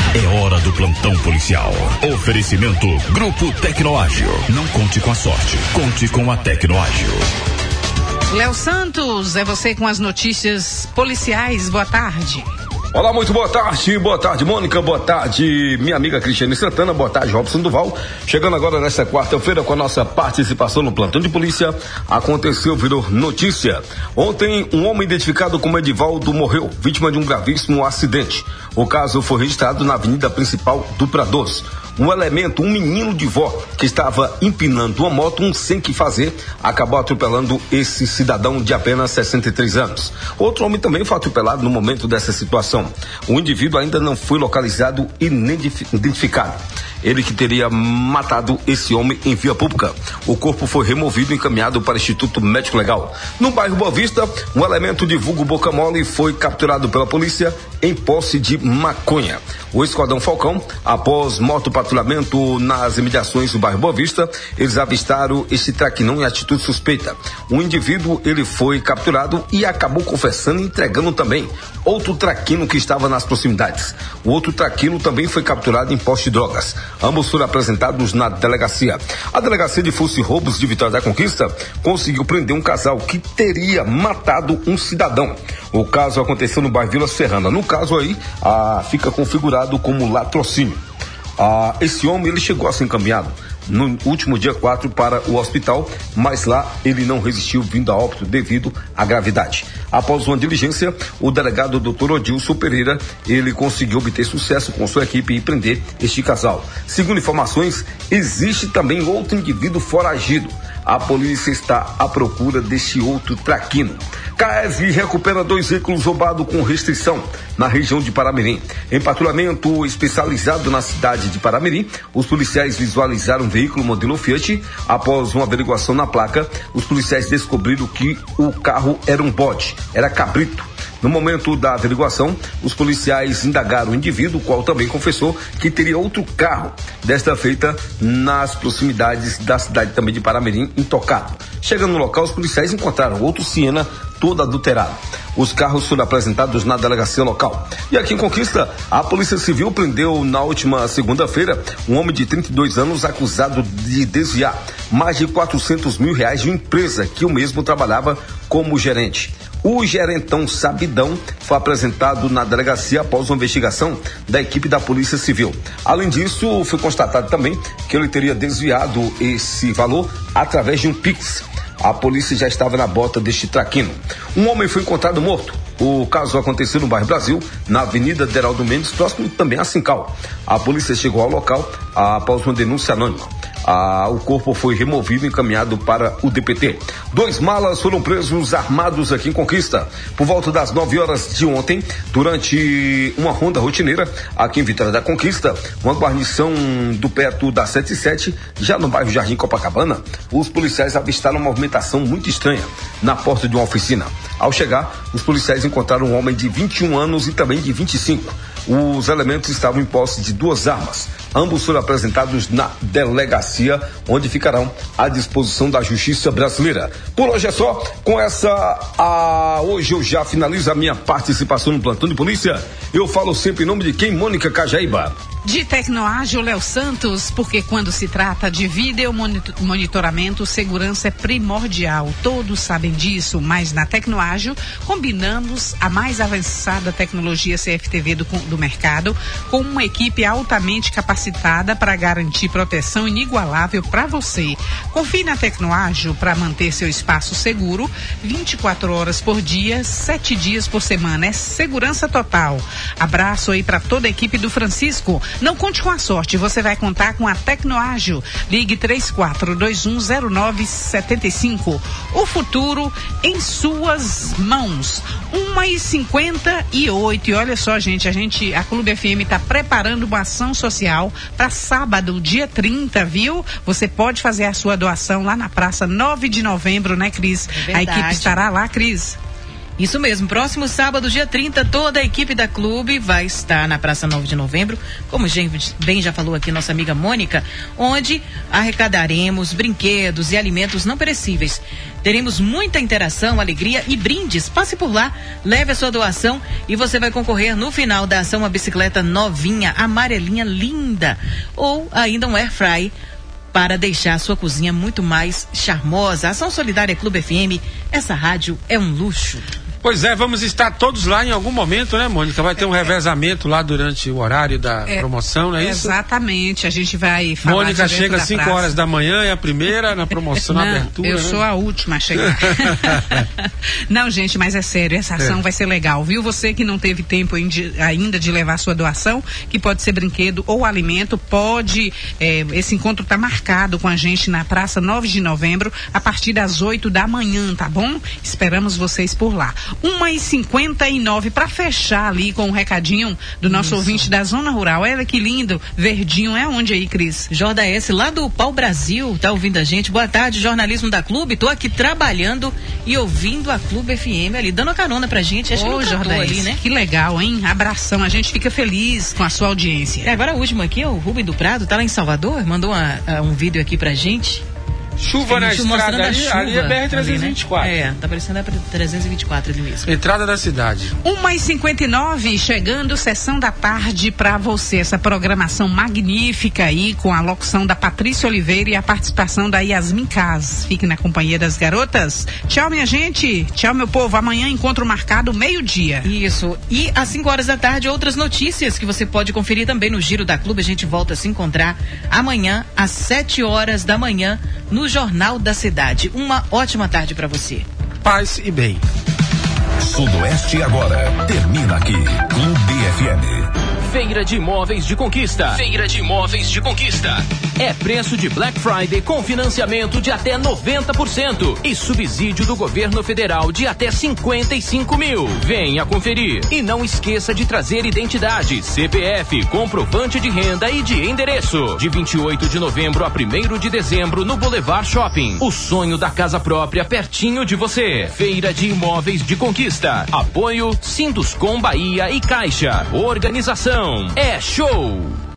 É hora do plantão policial. Oferecimento Grupo Tecnoágil. Não conte com a sorte, conte com a Tecnoágil. Léo Santos, é você com as notícias policiais. Boa tarde. Olá, muito boa tarde, Mônica, boa tarde, minha amiga Cristiane Santana, boa tarde, Robson Duval. Chegando agora nesta quarta-feira com a nossa participação no plantão de polícia. Aconteceu, virou notícia. Ontem, um homem identificado como Edivaldo morreu, vítima de um gravíssimo acidente. O caso foi registrado na avenida principal do Pradoso. Um menino de vó, que estava empinando uma moto, sem que fazer, acabou atropelando esse cidadão de apenas 63 anos. Outro homem também foi atropelado no momento dessa situação. O indivíduo ainda não foi localizado e nem identificado. Ele que teria matado esse homem em via pública. O corpo foi removido e encaminhado para o Instituto Médico Legal. No bairro Boa Vista, um elemento de vulgo Boca Mole foi capturado pela polícia em posse de maconha. O Esquadrão Falcão, após motopatrulhamento nas imediações do bairro Boa Vista, eles avistaram este traquinão em atitude suspeita. O indivíduo, ele foi capturado e acabou confessando e entregando também outro traquino que estava nas proximidades. O outro traquino também foi capturado em posse de drogas. Ambos foram apresentados na delegacia. A delegacia de furtos e roubos de Vitória da Conquista conseguiu prender um casal que teria matado um cidadão. O caso aconteceu no bairro Vila Serrana. No caso aí, fica configurado como latrocínio. Esse homem, ele chegou a ser encaminhado no último dia 4 para o hospital, mas lá ele não resistiu, vindo a óbito devido à gravidade. Após uma diligência, o delegado Dr. Odilson Pereira, ele conseguiu obter sucesso com sua equipe e prender este casal. Segundo informações, existe também outro indivíduo foragido. A polícia está à procura deste outro traquino. CAESV recupera 2 veículos roubados com restrição na região de Paramirim. Em patrulhamento especializado na cidade de Paramirim, os policiais visualizaram um veículo modelo Fiat. Após uma averiguação na placa, os policiais descobriram que o carro era um bode, era cabrito. No momento da averiguação, os policiais indagaram o indivíduo, o qual também confessou que teria outro carro, desta feita nas proximidades da cidade também de Paramirim, intocado. Chegando no local, os policiais encontraram outro Siena todo adulterado. Os carros foram apresentados na delegacia local. E aqui em Conquista, a Polícia Civil prendeu na última segunda-feira um homem de 32 anos acusado de desviar mais de R$400 mil de uma empresa que o mesmo trabalhava como gerente. O gerentão Sabidão foi apresentado na delegacia após uma investigação da equipe da Polícia Civil. Além disso, foi constatado também que ele teria desviado esse valor através de um Pix. A polícia já estava na bota deste traquino. Um homem foi encontrado morto. O caso aconteceu no bairro Brasil, na Avenida Deraldo Mendes, próximo também a Sincal. A polícia chegou ao local após uma denúncia anônima. O corpo foi removido e encaminhado para o DPT. 2 malas foram presos armados aqui em Conquista. Por volta das 9 horas de ontem, durante uma ronda rotineira aqui em Vitória da Conquista, uma guarnição do perto da 77, já no bairro Jardim Copacabana, os policiais avistaram uma movimentação muito estranha na porta de uma oficina. Ao chegar, os policiais encontraram um homem de 21 anos e também de 25. Os elementos estavam em posse de 2 armas. Ambos foram apresentados na delegacia, onde ficarão à disposição da Justiça Brasileira. Por hoje é só. Com essa, hoje eu já finalizo a minha participação no plantão de polícia. Eu falo sempre em nome de quem? Mônica Cajaíba. De Tecnoágil, Léo Santos, porque quando se trata de vídeo monitoramento, segurança é primordial. Todos sabem disso, mas na Tecnoágil combinamos a mais avançada tecnologia CFTV do mercado com uma equipe altamente capacitada para garantir proteção inigualável para você. Confie na Tecnoágil para manter seu espaço seguro 24 horas por dia, 7 dias por semana. É segurança total. Abraço aí para toda a equipe do Francisco. Não conte com a sorte, você vai contar com a Tecnoágil. Ligue 34210975. O futuro em suas mãos. 1h58. E olha só, gente, a Clube FM está preparando uma ação social para sábado, dia 30, viu? Você pode fazer a sua doação lá na Praça 9 de Novembro, né, Cris? Verdade. A equipe estará lá, Cris. Isso mesmo, próximo sábado, dia 30, toda a equipe da clube vai estar na Praça 9 de Novembro, como bem já falou aqui nossa amiga Mônica, onde arrecadaremos brinquedos e alimentos não perecíveis. Teremos muita interação, alegria e brindes. Passe por lá, leve a sua doação e você vai concorrer no final da ação uma bicicleta novinha, amarelinha, linda, ou ainda um air fry para deixar a sua cozinha muito mais charmosa. Ação Solidária Clube FM, essa rádio é um luxo. Pois é, vamos estar todos lá em algum momento, né, Mônica? Vai ter um revezamento lá durante o horário da promoção, não é isso? Exatamente, a gente vai falar. Mônica chega às 5 horas da manhã, é a primeira na promoção, na abertura. Eu sou a última a chegar. Não, gente, mas é sério, essa ação vai ser legal, viu? Você que não teve tempo ainda de levar sua doação, que pode ser brinquedo ou alimento, pode, esse encontro está marcado com a gente na Praça 9 de Novembro, a partir das 8 da manhã, tá bom? Esperamos vocês por lá. 1h59 para fechar ali com um recadinho do nosso ouvinte da Zona Rural. Olha que lindo, verdinho, é onde aí, Cris? Jorda S, lá do Pau Brasil, tá ouvindo a gente. Boa tarde, jornalismo da Clube, tô aqui trabalhando e ouvindo a Clube FM ali, dando a carona pra gente. Acho que Jorda S, ali, né? Que legal, hein? Abração, a gente fica feliz com a sua audiência. Agora o último aqui, o Rubem do Prado, tá lá em Salvador, mandou um vídeo aqui pra gente. Chuva na estrada ali é BR-324. Né? Tá parecendo a 324 ali mesmo. Entrada da cidade. 1h59, chegando, sessão da tarde para você. Essa programação magnífica aí, com a locução da Patrícia Oliveira e a participação da Yasmin Kaz. Fique na companhia das garotas. Tchau, minha gente. Tchau, meu povo. Amanhã encontro marcado, meio-dia. Isso. E às 5 horas da tarde, outras notícias que você pode conferir também no Giro da Clube. A gente volta a se encontrar amanhã, às 7 horas da manhã, no Jornal da Cidade. Uma ótima tarde para você. Paz e bem. Sudoeste agora termina aqui. Clube FM. Feira de Imóveis de Conquista. Feira de Imóveis de Conquista. É preço de Black Friday com financiamento de até 90% e subsídio do governo federal de até 55 mil. Venha conferir. E não esqueça de trazer identidade, CPF, comprovante de renda e de endereço. De 28 de novembro a 1º de dezembro no Boulevard Shopping. O sonho da casa própria pertinho de você. Feira de Imóveis de Conquista. Apoio Sinduscom Bahia e Caixa. Organização é show.